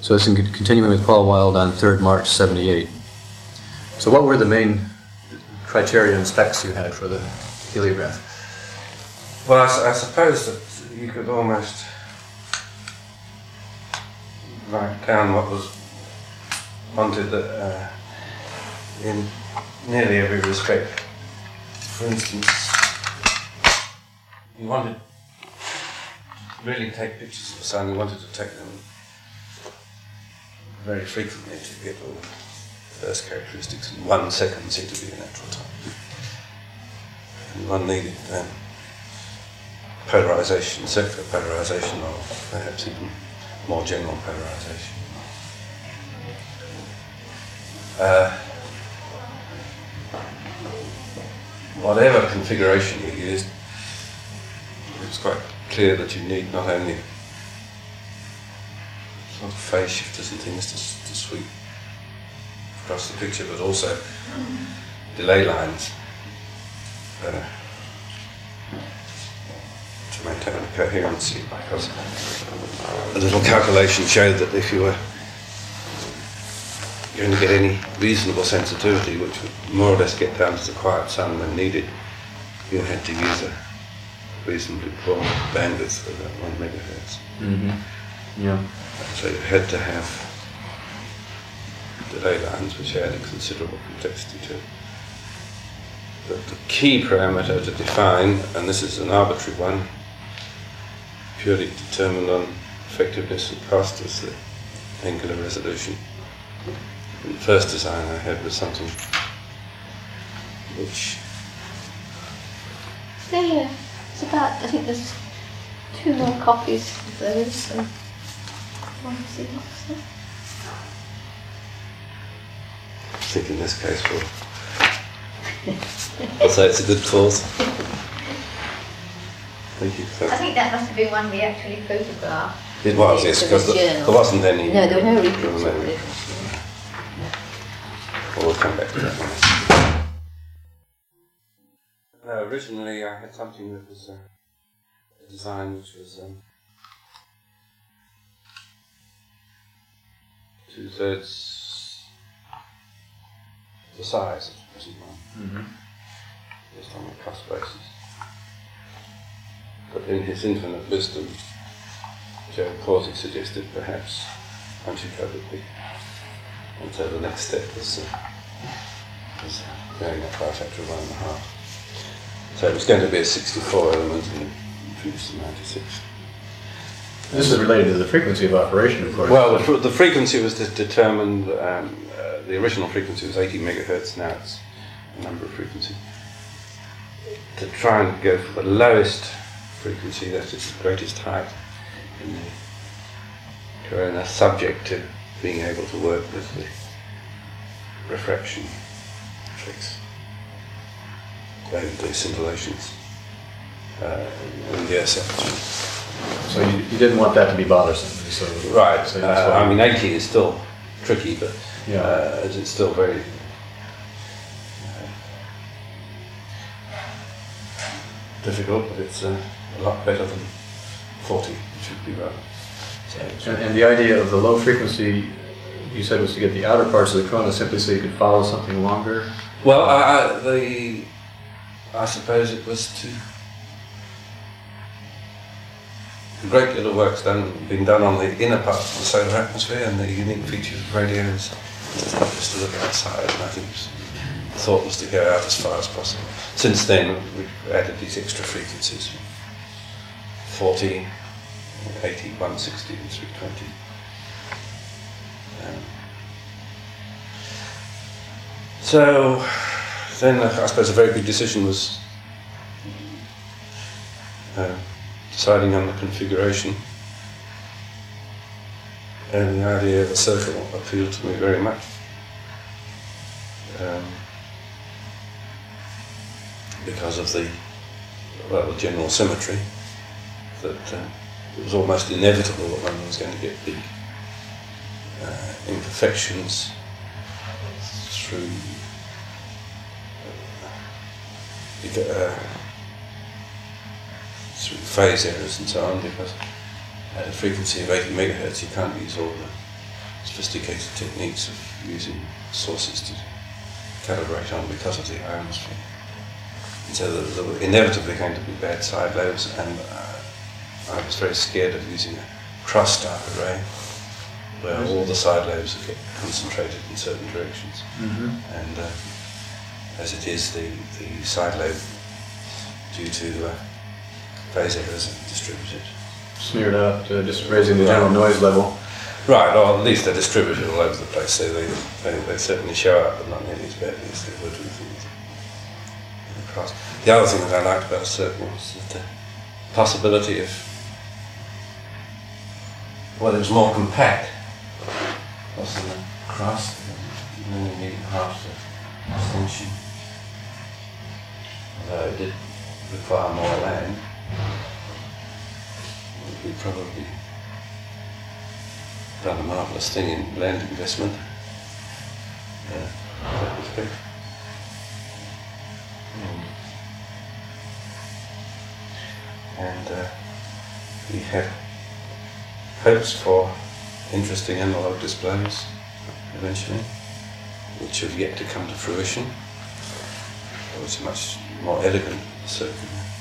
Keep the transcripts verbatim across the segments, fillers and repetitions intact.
So this is continuing with Paul Wild on third March seventy-eight. So what were the main criteria and specs you had for the heliograph? Well, I, su- I suppose that you could almost write down what was wanted uh, in nearly every respect. For instance, you wanted to really take pictures of the sun, you wanted to take them very frequently to get all the first characteristics, and one second seemed to be a natural time. And one needed um, polarization, circular polarization, or perhaps even more general polarization. Uh, whatever configuration you used, it's quite clear that you need not only sort of phase shifters and things to, to sweep across the picture, but also delay lines uh, to maintain the coherency, because a little calculation showed that if you were going to get any reasonable sensitivity, which would more or less get down to the quiet sun when needed, you had to use a reasonably poor bandwidth for about one megahertz. Mm-hmm. Yeah. So you had to have delay lines which added considerable complexity to it. But the key parameter to define, and this is an arbitrary one, purely determined on effectiveness and cost, is the angular resolution. And the first design I had was something which... Yeah, yeah. It's about, I think there's two more copies of those, so one to see what's there. I think in this case we'll, I'll say it's a good cause. Thank you. I think that must have been one we actually photographed. It was, yes, because there wasn't any... No, there were no reprints there were no of it. reprints. Well, we'll come back to that one. No, originally I had something that was uh, a design which was um, two-thirds the size of the present one, Mm-hmm. just on the cost basis. But in his infinite wisdom, Joe Corsi suggested perhaps once you go big, and so the next step was, uh, was going up by a factor of one and a half. So it was going to be a sixty-four element and introduced in ninety-six. This is related to the frequency of operation, of course. Well, the, fr- the frequency was de- determined, um, uh, the original frequency was eighty megahertz, now it's a number of frequencies. To try and go for the lowest frequency, that is the greatest height in the corona, subject to being able to work with the refraction tricks, and the scintillations uh, in the Earth's aperture. So you, you didn't want that to be bothersome. So Right. So that's Uh, why- I mean, eighty is still tricky, but Yeah. uh, as it's still very uh, difficult, but it's uh, a lot better than forty, which would be rather. So, And, and the idea of the low frequency, you said, was to get the outer parts of the corona simply so you could follow something longer. well, I, I, the I suppose it was to. A great deal of work's done, been done on the inner parts of the solar atmosphere, and the unique features of radio is just to look outside, and I think the thought was to go out as far as possible. Since then, we've added these extra frequencies, forty, eighty, one sixty and three twenty. Um, so, then uh, I suppose a very big decision was uh, deciding on the configuration, and the idea of a circle appealed to me very much. Um, because of the, well, the general symmetry, that uh, it was almost inevitable that one was going to get big uh, imperfections through uh, through phase errors and so on, because at a frequency of eighty megahertz you can't use all the sophisticated techniques of using sources to calibrate on because of the ionosphere. And so there, there were inevitably going to be bad side lobes, and uh, I was very scared of using a cross-star array where all the side lobes get concentrated in certain directions. Mm-hmm. And uh, as it is, the, the side lobe, due to uh, phase errors, are distributed. Smeared out, uh, just raising the general noise level. Right, or at least they're distributed all over the place, so they, they, they certainly show up, but not nearly as badly as they would with things across. The other thing that I liked about a circle was the possibility of, well, it was more compact. Also the cross, you only needed half the extension. Although it did require more land, it would probably done a marvellous thing in land investment. Yeah, that respect. Mm. And uh, we had hopes for interesting analogue displays eventually, which have yet to come to fruition. It was a much more elegant circuit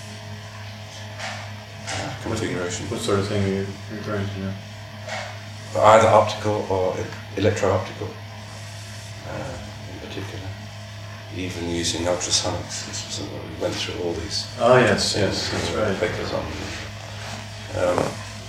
uh, configuration. What sort of thing are you referring to now? Either optical or e- electro-optical, uh, in particular. Even using ultrasonics. This was something we went through all these. Oh yes, yes, that's right. Papers on. Um,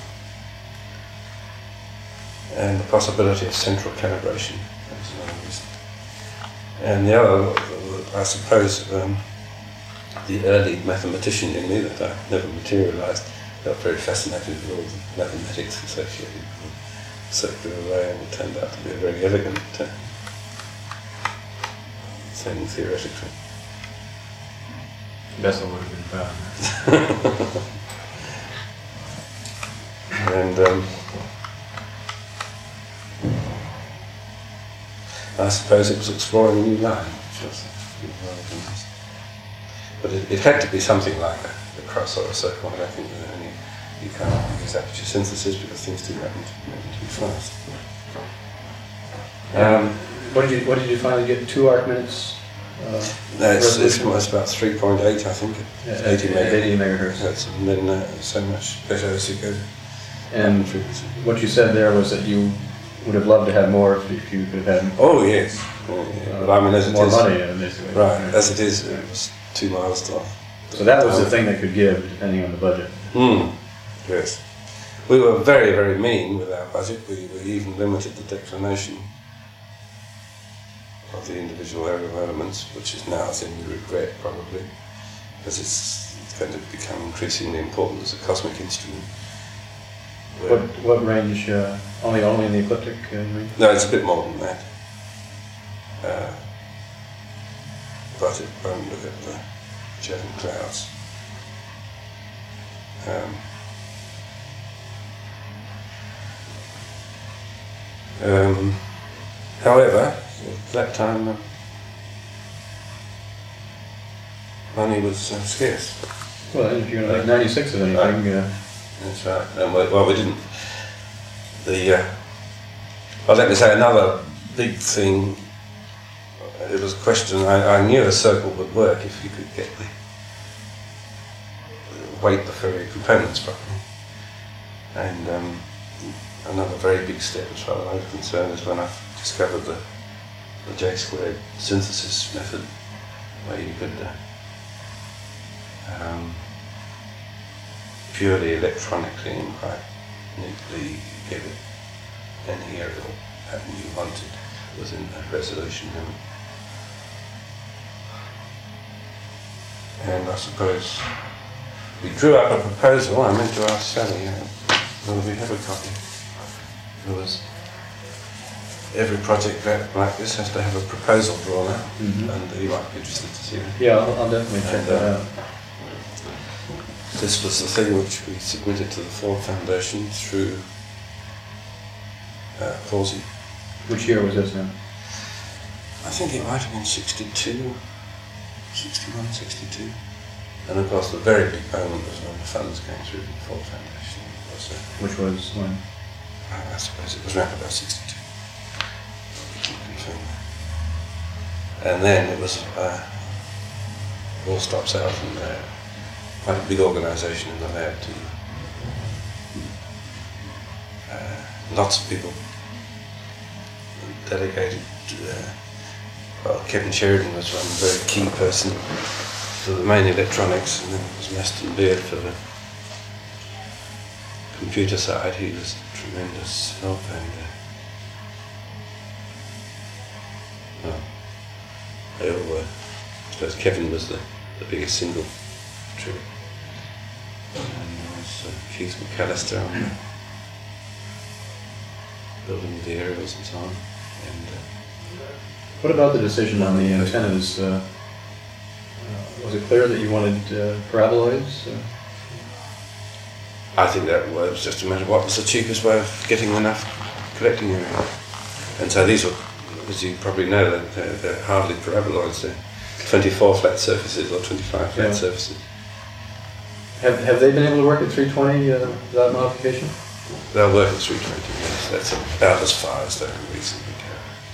and the possibility of central calibration. That's another reason. And the other, I suppose, um, the early mathematician in me that I never materialised, got very fascinated with all the mathematics associated with circular array, and it turned out to be a very elegant uh, thing theoretically. Bessel would have been proud. And um, I suppose it was exploring a new line, which was rather nice. But it, it had to be something like a, a cross or a circle. I don't think that any, you can't use aperture synthesis because things do happen too fast. Um, What did you What did you finally get? Two arc minutes. Uh, no, it's, it's, resolution? it's about three point eight, I think. Yeah, eighty at eighty megahertz. megahertz, and then uh, so much better as you go. And frequency. what you said there was that you would have loved to have more if, if you could have had Oh yes, oh, yeah. uh, but I mean as it more is, money, uh, basically. right? As it is, it was two miles off. So that was the thing that could give, depending on the budget. Mm. Yes. We were very, very mean with our budget. We, we even limited the declination of the individual aerial elements, which is now a thing we regret probably, because it's, it's going to become increasingly important as a cosmic instrument. What what range? Uh, only only in the ecliptic uh, range. No, it's a bit more than that. Uh, but it won't look at the jet and clouds. Um, um, however, at that time, uh, money was uh, scarce. Well, if you're going to make ninety-six of anything, uh, That's right. And we, well, we didn't. The uh, well, let me say another big thing. It was a question. I, I knew a circle would work if you could get the weight the Fourier components properly. And um, another very big step, as far as I was concerned, is when I discovered the the J squared synthesis method, where you could. Uh, um, purely electronically and quite neatly get it any aerial pattern you wanted within that resolution limit. And I suppose we drew up a proposal. I meant to ask Sally uh, whether we have a copy. There was every project that, like this has to have a proposal drawn up, Mhm. and you might be interested to see it. yeah, I'll, I'll definitely check And, that uh, out. This was the thing which we submitted to the Ford Foundation through uh, Palsy. Which year was this now? I think it might have been sixty-two, sixty-one, sixty-two. And of course the very big moment was when the funds came through the Ford Foundation. It was, uh, Which was when? I suppose it was around about sixty-two. and then it was uh, all stops out, and uh, quite a big organisation in the lab too. Uh, lots of people delegated. Uh, well, Kevin Sheridan was one very key person for the main electronics, and then it was Maston Beard for the computer side. He was a tremendous help, and uh, well, they all were. I suppose Kevin was the, the biggest single contributor. And there was uh, Keith McAllister on the building the aerials and so on. And, uh, what about the decision on the antennas? Uh, uh, was it clear that you wanted uh, paraboloids? Uh, I think that was just a matter of what was the cheapest way of getting enough collecting area. And so these were, as you probably know, they're, they're hardly paraboloids. They're twenty-four flat surfaces or twenty-five flat yeah. surfaces. Have, have they been able to work at three twenty uh, without modification? They'll work at three twenty, yes. That's about as far as they can reasonably go.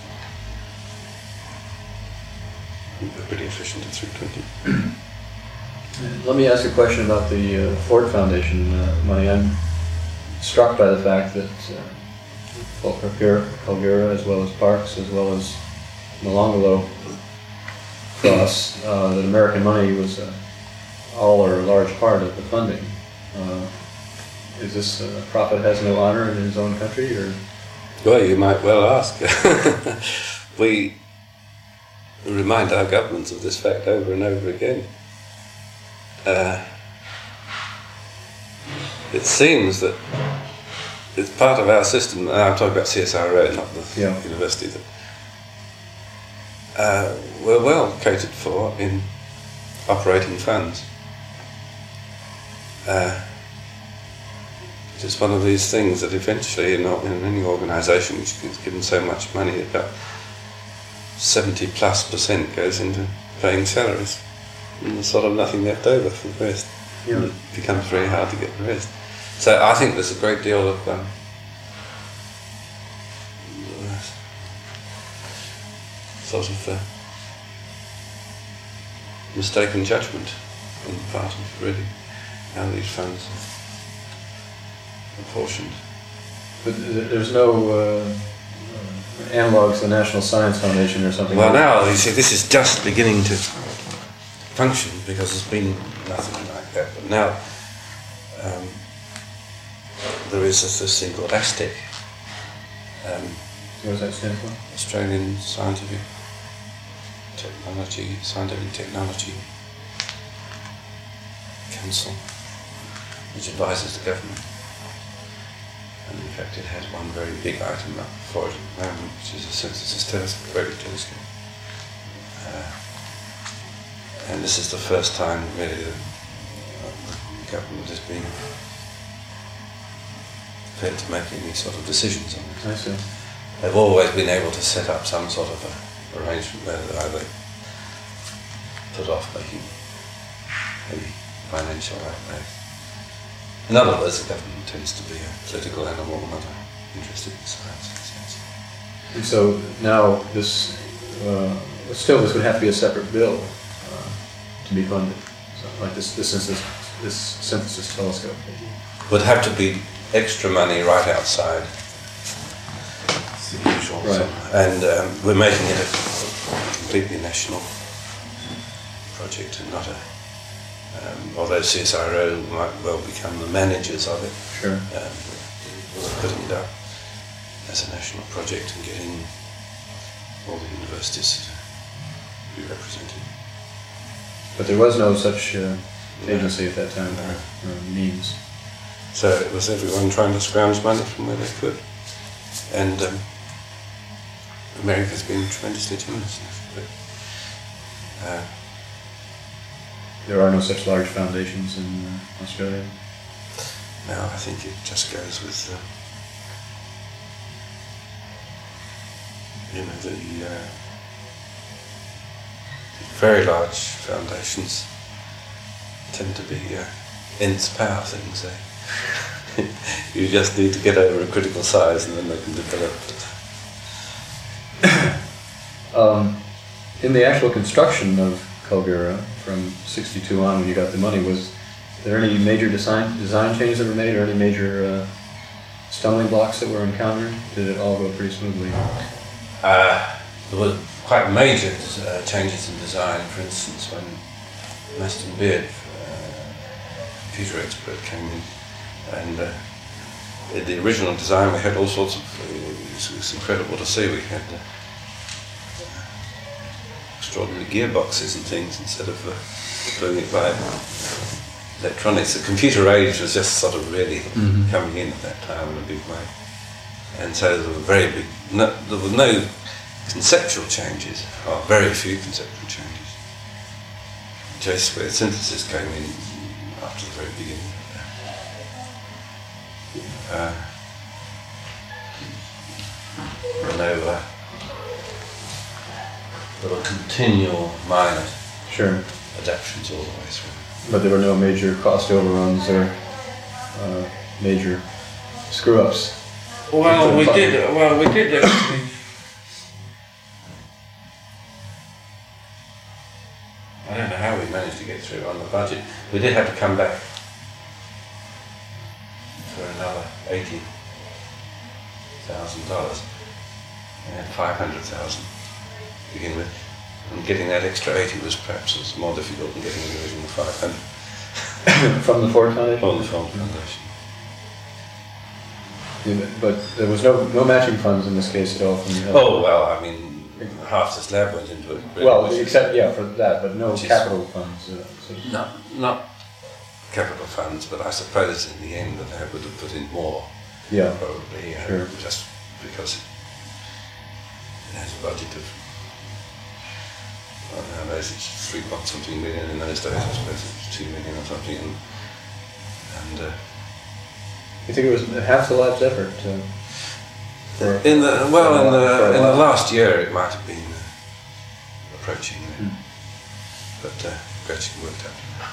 They're pretty efficient at three twenty. Let me ask a question about the uh, Ford Foundation uh, money. I'm struck by the fact that uh, both Helgura, as well as Parkes, as well as Malongolo Cross, uh, that American money was uh, all or a large part of the funding. Uh, is this uh, prophet has no honor in his own country, or? Well, you might well ask. We remind our governments of this fact over and over again. Uh, it seems that it's part of our system, and I'm talking about C S R O, not the yeah. university, that uh, we're well catered for in operating funds. Uh, it's one of these things that eventually in, in any organisation which is given so much money, about seventy plus percent goes into paying salaries. And there's sort of nothing left over for the rest. Yeah. And it becomes very hard to get the rest. So I think there's a great deal of um, sort of uh, mistaken judgment on the part of really how these funds are apportioned. But there's no uh, analogue to the National Science Foundation or something? Well, like now, you see, this is just beginning to function because there's been nothing like that. But now um, there is this, this thing called ASTEC, um, what does that stand for? Australian Scientific Technology, Scientific Technology Council, which advises the government. And in fact it has one very big item up for it at the moment, which is a synthesis telescope, radio telescope. Uh, and this is the first time really that uh, the government has been prepared to make any sort of decisions on this. I see. They've always been able to set up some sort of a arrangement where they either put off making any financial outlay. In other words, the government tends to be a political animal, not interested in science in a sense. And so now this, uh, still this would have to be a separate bill uh, to be funded, so like this, this, synthesis, this synthesis telescope. Would have to be extra money right outside the usual. Right. And um, we're making it a completely national project and not a Um, although C S R O might well become the managers of it, Sure. um, we're putting it up as a national project and getting all the universities to be represented. But there was no such uh, agency at that time, or, or means. So it was everyone trying to scrounge money from where they could. And um, America's been tremendously generous. But, uh, There are no such large foundations in uh, Australia? No, I think it just goes with uh, you know, the uh, very large foundations tend to be uh, nth power things. Eh? You just need to get over a critical size and then they can develop it. Um, in the actual construction of Colgura from sixty-two on, when you got the money, was there any major design design changes that were made, or any major uh, stumbling blocks that were encountered? Did it all go pretty smoothly? Uh, there were quite major uh, changes in design. For instance, when Maston Beard, uh, computer expert, came in, and uh, in the original design we had all sorts of, it was, it was incredible to see, we had uh, extraordinary gearboxes and things instead of uh, doing it by electronics. The computer age was just sort of really mm-hmm. coming in at that time in a big way. And so there were very big, no, there were no conceptual changes, or very few conceptual changes. J-squared synthesis came in after the very beginning. Uh, no, uh, there were continual minor sure. adaptations all the way through. But there were no major cost overruns or uh, major screw-ups? Well, we did, well, we did actually. I don't know how we managed to get through on the budget. We did have to come back for another eighty thousand dollars. We had five hundred thousand to begin with. And getting that extra eighty was perhaps was more difficult than getting the original five hundred. From the Ford Foundation? From the Ford Foundation. Yeah, but there was no no matching funds in this case at all from the Oh, well, I mean, half the slab went into it. Really. Well, except, yeah, for that, but no Which capital funds. Uh, so. No, not capital funds, but I suppose in the end that they would have put in more. Yeah, probably, uh, sure. Just because it has a budget of, well, nowadays it's three point something million, in those days I suppose it's two million or something, and, and uh, you think it was half the lab's effort to, for, in the well for in the in the while. last year it might have been uh, approaching, uh, mm. but uh, gradually worked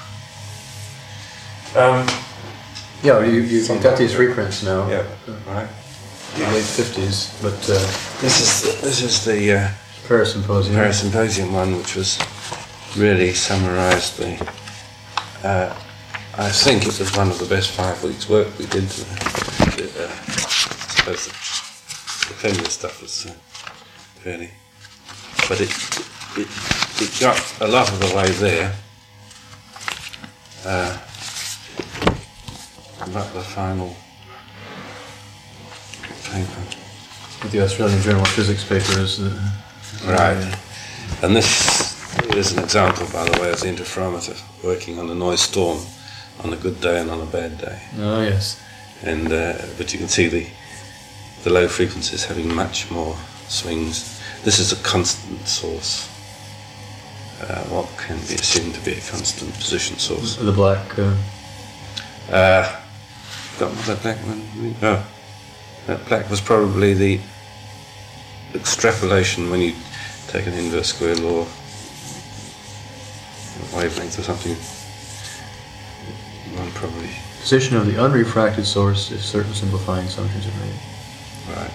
out. Um, yeah, you you you've got these reprints now. Yeah, right. The late fifties, but uh, this is this is the uh, Paris Symposium. Paris Symposium one, which was really summarised the. Uh, I think it was one of the best five weeks' work we did. Uh, I suppose the, the Fender stuff was uh, fairly, but it, it it got a lot of the way there. Uh, about the final paper. With the Australian Journal of Physics papers. Uh, right. Uh, and this is an example, by the way, of the interferometer working on a noise storm on a good day and on a bad day. Oh, yes. And uh, but you can see the the low frequencies having much more swings. This is a constant source. Uh, what can be assumed to be a constant position source. The black... Uh... Uh, got that black one? Oh, that black was probably the extrapolation when you take an inverse square law, wavelength or something. One probably. Position of the unrefracted source if certain simplifying assumptions are made. Right.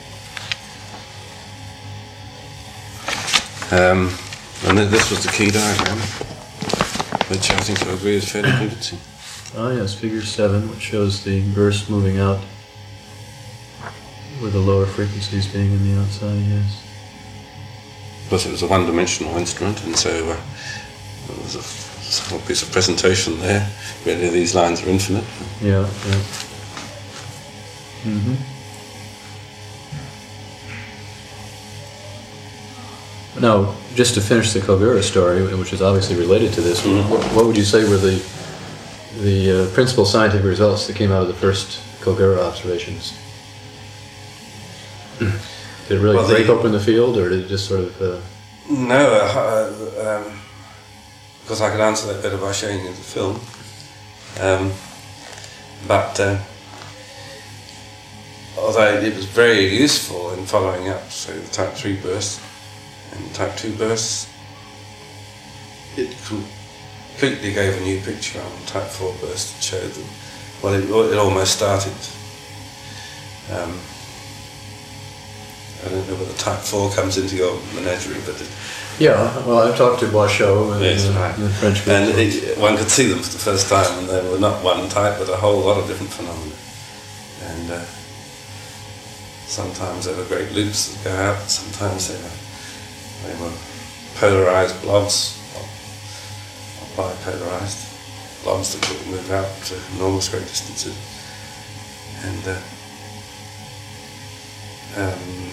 Um, and th this was the key diagram, which I think I agree is fairly convincing. Ah, yes, figure seven, which shows the burst moving out with the lower frequencies being in the outside, yes. Plus it was a one-dimensional instrument, and so uh, there was a whole piece of presentation there. Really, these lines are infinite. Yeah, yeah. Mm-hmm. Now, just to finish the Colgura story, which is obviously related to this, mm-hmm. what, what would you say were the the uh, principal scientific results that came out of the first Colgura observations? Did it really well, break the, open the field, or did it just sort of... Uh... No, uh, um, because I could answer that better by showing you the film. Um, but uh, although it was very useful in following up, say, the type three bursts and type two bursts, it completely gave a new picture on type four bursts that showed them. Well, it, it almost started um, I don't know whether type four comes into your menagerie, but it, Yeah, well, I've talked to Boischot and Yes, uh, right. the French group. and it, one could see them for the first time, and they were not one type, but a whole lot of different phenomena. And uh, sometimes there were great loops that go out, sometimes they were, they were polarized blobs, or, or bipolarized blobs that could move out to enormous great distances. And uh, um,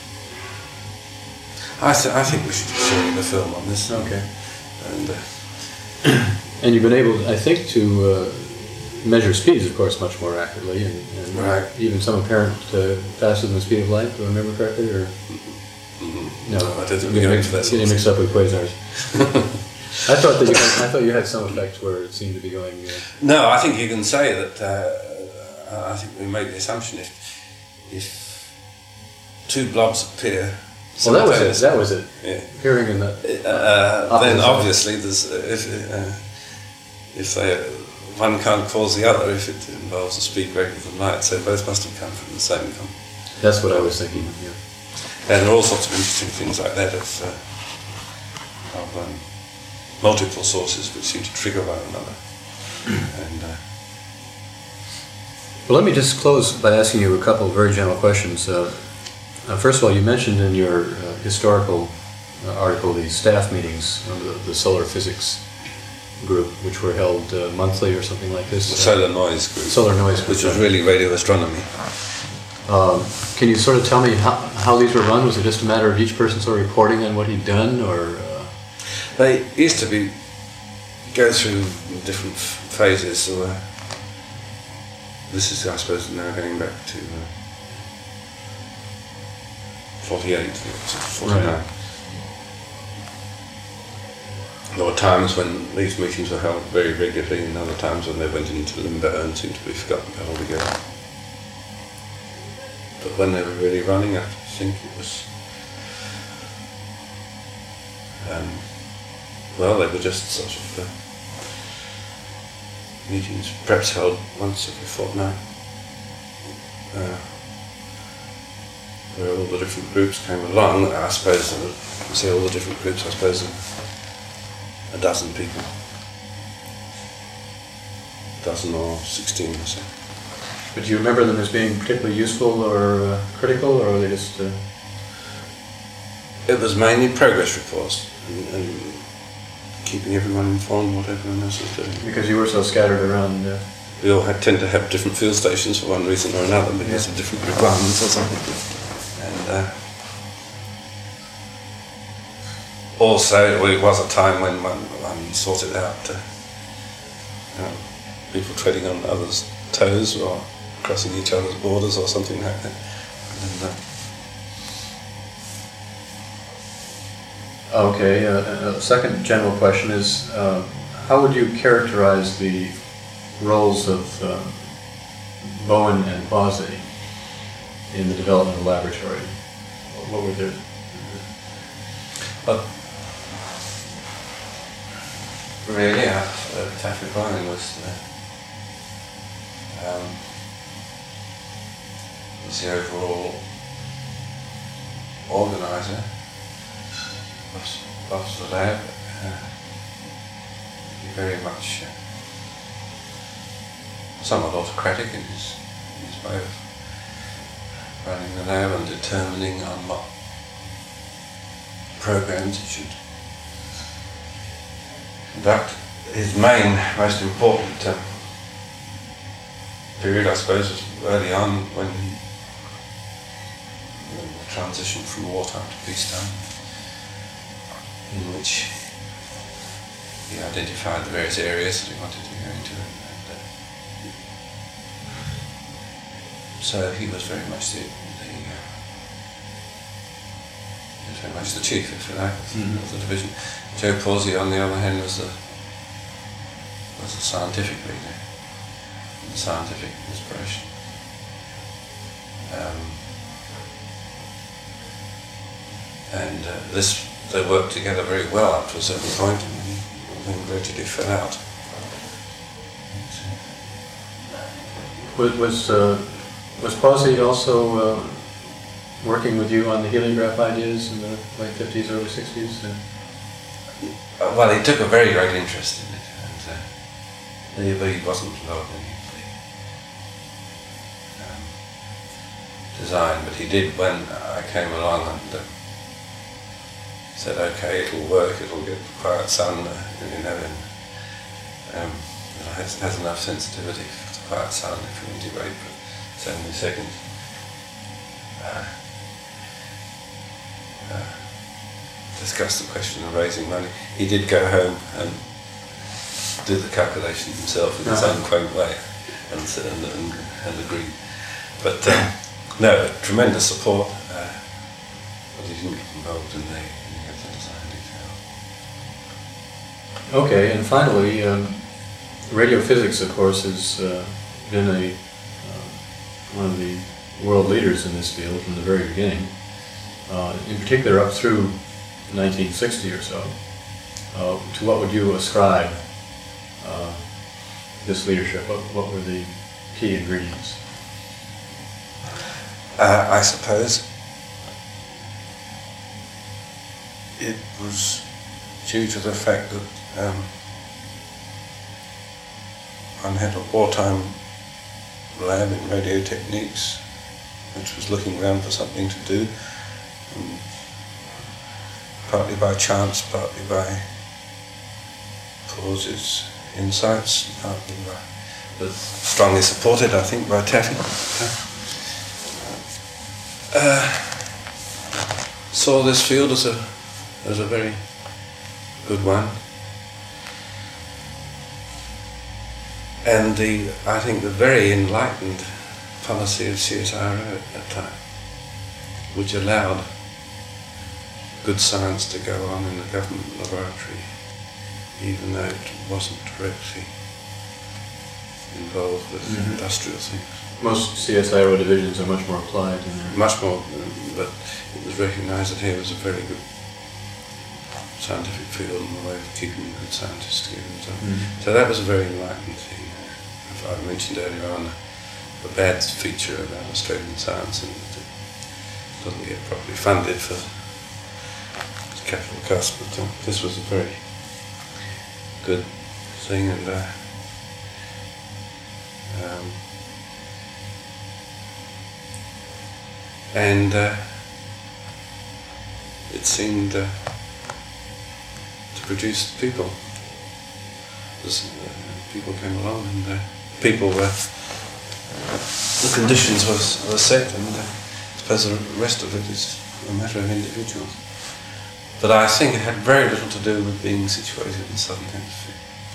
I, th- I think we should show you the film on this. Okay. And uh, And you've been able, I think, to uh, measure speeds, of course, much more accurately, and, and Right. even some apparent uh, faster than the speed of light, do I remember correctly? Or mm-hmm. no, I don't think you we go mix, into that you sort of mix up with quasars. I thought that you had, I thought you had some effect where it seemed to be going. Uh, No, I think you can say that. Uh, I think we make the assumption if if two blobs appear. well, that was it. That was it. Yeah. Hearing in the Uh, then Opposite. obviously there's uh, if uh, if they one can't cause the other if it involves a speed greater than light, so both must have come from the same. Com- that's what I was thinking. Yeah. and there are all sorts of interesting things like that of uh, of um, multiple sources which seem to trigger one another. and. Uh, Well, let me just close by asking you a couple of very general questions. Uh, uh, first of all, you mentioned in your uh, historical uh, article the staff meetings of the, the solar physics group, which were held uh, monthly or something like this. the solar noise group, Solar noise group. which was really radio astronomy. Um, can you sort of tell me how, how these were run? Was it just a matter of each person sort of reporting on what he'd done, or? Uh... They used to be go through different f- phases. So, uh, this is, I suppose, now going back to uh, forty-eight, forty-nine. Right. There were times when these meetings were held very regularly, and other times when they went into limbo and seemed to be forgotten about altogether. But when they were really running, I think it was, um, well, they were just sort of uh, meetings, perhaps held once every fortnight, uh, where all the different groups came along. I suppose, uh, you see all the different groups, I suppose, a dozen people, a dozen or sixteen or so. But do you remember them as being particularly useful or uh, critical, or were they just? Uh... It was mainly progress reports and, and keeping everyone informed what everyone else was doing. Because you were so scattered around. Uh... We all had, tend to have different field stations for one reason or another because Yeah. of different requirements or something. And uh, also, it was a time when one, one sorted out uh, you know, people treading on others' toes or crossing each other's borders or something like that. And, uh, Okay. Uh, a second general question is, uh, how would you characterize the roles of uh, Bowen and Pawsey in the development of the laboratory? What were their? But really, uh, uh, Taffy Bowen was the, um, was the overall organizer of, of the lab. Uh, very much uh, somewhat autocratic in his, in his way of running the lab and determining on what programs it should conduct. His main, most important uh, period, I suppose, was early on when he when the transition from wartime to peacetime, in which he identified the various areas that he wanted to go into. And, uh, so he was very much the, the uh, he was very much the chief, if you like, Mm-hmm. of the division. Joe Pawsey, on the other hand, was the was the scientific leader, the scientific inspiration. Um, and uh, this they worked together very well up to a certain point, and then gradually fell out. Was was, uh, was Pawsey also uh, working with you on the heliograph ideas in the late fifties, early sixties? Uh, Uh, well, he took a very great interest in it, and uh, he, but he wasn't involved in the um, design, but he did when I came along and uh, said, okay, it'll work, it'll get the quiet sun, uh, you know, and um, it has, has enough sensitivity for the quiet sun if you integrate for seventy seconds. Uh, uh, discussed the question of raising money. He did go home and do the calculation himself in his own quaint way and, and, and, and agreed. But um, no, tremendous support, uh, but he didn't get involved in the, in the design detail. Okay, and finally, um, radio physics, of course, has uh, been a uh, one of the world leaders in this field from the very beginning. Uh, in particular, up through nineteen sixty or so. Uh, to what would you ascribe uh, this leadership? What, what were the key ingredients? Uh, I suppose it was due to the fact that um, one had a wartime lab in radio techniques, which was looking around for something to do, and partly by chance, partly by causes, insights, partly by, but strongly supported, I think, by Taffy. Uh, saw this field as a as a very good one, and the I think the very enlightened policy of C S I R O at that time, which allowed good science to go on in the government laboratory, even though it wasn't directly involved with mm-hmm. industrial things. Most C S I R O divisions are much more applied in their... Much more, but it was recognised that here was a very good scientific field and a way of keeping good scientists together and so on. Mm-hmm. So that was a very enlightened thing. I mentioned earlier on the bad feature about Australian science, and it doesn't get properly funded for capital cost, but uh, this was a very good thing, and uh, um, and uh, it seemed uh, to produce people. This, uh, people came along, and uh, people were the conditions was were set, and uh, I suppose the rest of it is a matter of individuals. But I think it had very little to do with being situated in the Southern Hemisphere.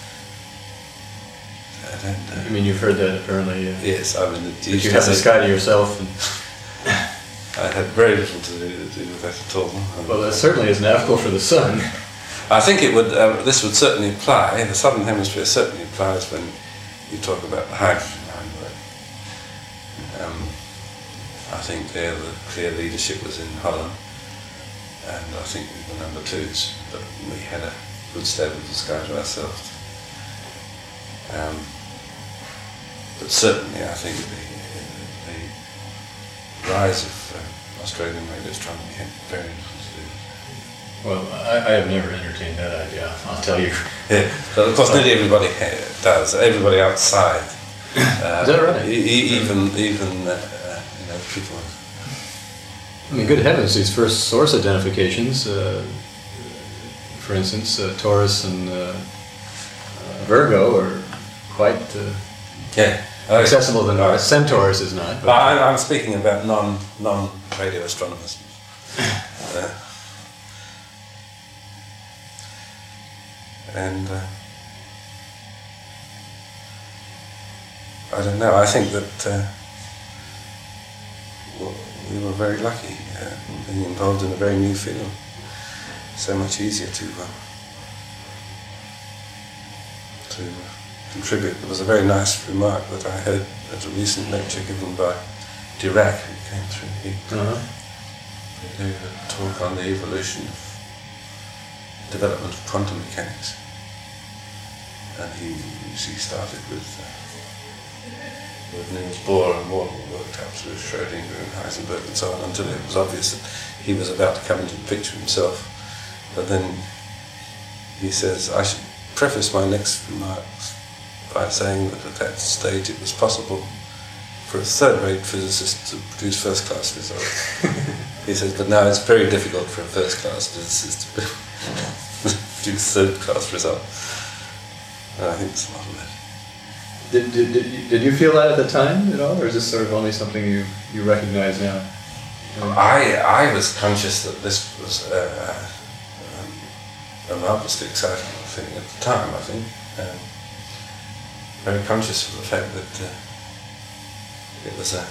I don't know. I mean, you've heard that apparently. Uh, yes, I mean, it you have the sky to yourself. And I had very little to do, to do with that at all. Well, that certainly isn't applicable for the sun. I think it would. Uh, this would certainly apply. The Southern Hemisphere certainly applies when you talk about the hydrogen line work. Um, I think there the clear leadership was in Holland. And I think we were number twos, but we had a good stab of the sky to ourselves. Um, but certainly I think the, the rise of uh, Australian radio astronomy had very little to do with it. Well, I, I have never entertained that idea, I'll tell you. Yeah, but of course not everybody does, everybody outside. Uh, Is that right? E- even, even uh, you know, people... I mean, good heavens, these first source identifications, uh, for instance, uh, Taurus and uh, uh, Virgo are quite uh, yeah. oh, accessible than oh. Centaurus is not. But I, I'm speaking about non, non-radio astronomers. uh, and uh, I don't know, I think that uh, well, we were very lucky uh, being involved in a very new field. So much easier to uh, to contribute. There was a very nice remark that I heard at a recent lecture given by Dirac, who came through here. Uh-huh. He gave a talk on the evolution of development of quantum mechanics. And he, he started with uh, with Niels Bohr and Morton worked out through Schrödinger and Heisenberg and so on until it was obvious that he was about to come into the picture himself. But then he says, I should preface my next remarks by saying that at that stage it was possible for a third-rate physicist to produce first-class results. He says, but now it's very difficult for a first-class physicist to produce third-class results. And I think it's a lot of that. Did, did, did, you, did you feel that at the time at all, or is this sort of only something you, you recognize now? I I was conscious that this was uh, um, a marvelously exciting thing at the time, I think. Um, very conscious of the fact that uh, it was a,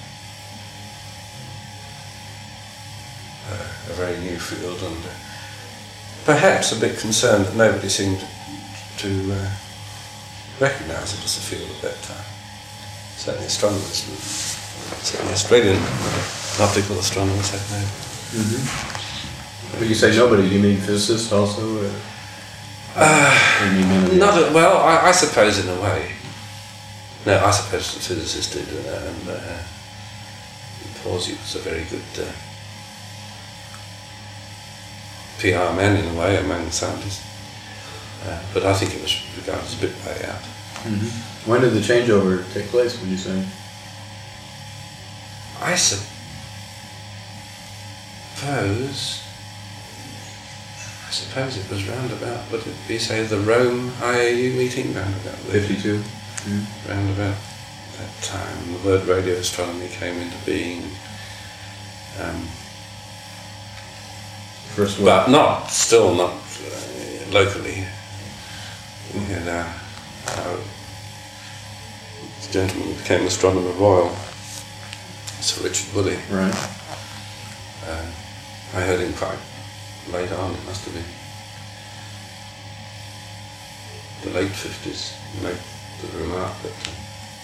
a, a very new field, and uh, perhaps a bit concerned that nobody seemed to uh, recognise it as a field at that time. Certainly astronomers, certainly Australian optical astronomers had no. Mm-hmm. When you say nobody, do you mean physicists also? Or? Uh, or you mean not a, well, I, I suppose in a way. No, I suppose the physicists did, and uh, Pawsey was a very good uh, P R man in a way among scientists. Uh, but I think it was regarded as a bit way out. Mm-hmm. When did the changeover take place, would you say? I suppose, I suppose it was round about, would it be, say, the Rome I A U meeting, round about fifty-two? Mm-hmm. Round about that time, the word radio astronomy came into being. Um, First one. but not, still not uh, locally. We had our, our gentleman who became Astronomer Royal, Sir Richard Woolley. Right. Uh, I heard him quite late on, it must have been the late fifties, make the remark that uh,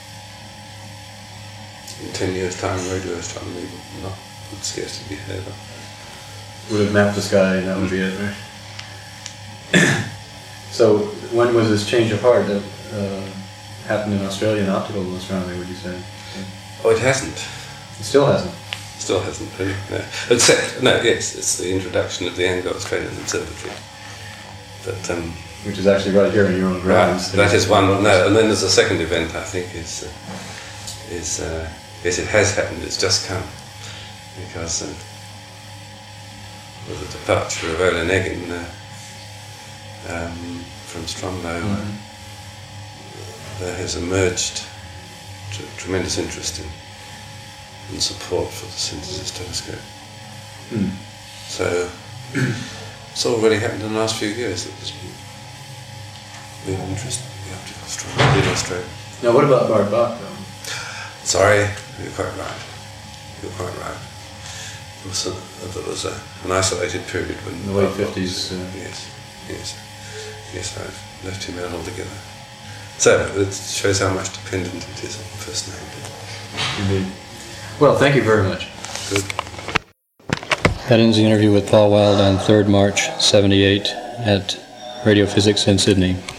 in ten years' time radio astronomy would, not, would scarcely be heard of. Would have mapped the sky and that would be it, right? So, when was this change of heart that uh, happened in Australian optical astronomy, would you say? Oh, it hasn't. It still hasn't. Still hasn't, really, no. Except, no, yes, it's the introduction of the Anglo-Australian Observatory. But, um, Which is actually right here in your own right, grounds. that is one, no, and then there's a second event, I think, is, uh, is uh, yes, it has happened, it's just come. Because uh, with the departure of Ola Neggin uh, um, from Stromlo, mm-hmm. uh, there has emerged t- tremendous interest in and support for the synthesis telescope. Hmm. So it's already happened in the last few years that there's been interest in the optical astronomy in Australia. Now, what about Bart Bach, though? Sorry, you're quite right. You're quite right. There was, a, there was a, an isolated period when... In the late fifties. Uh... Yes, yes. Yes, I've left him out altogether. So, it shows how much dependent it is on the first name. Indeed. Well, thank you very much. Good. That ends the interview with Paul Wild on third March seventy-eight at Radio Physics in Sydney.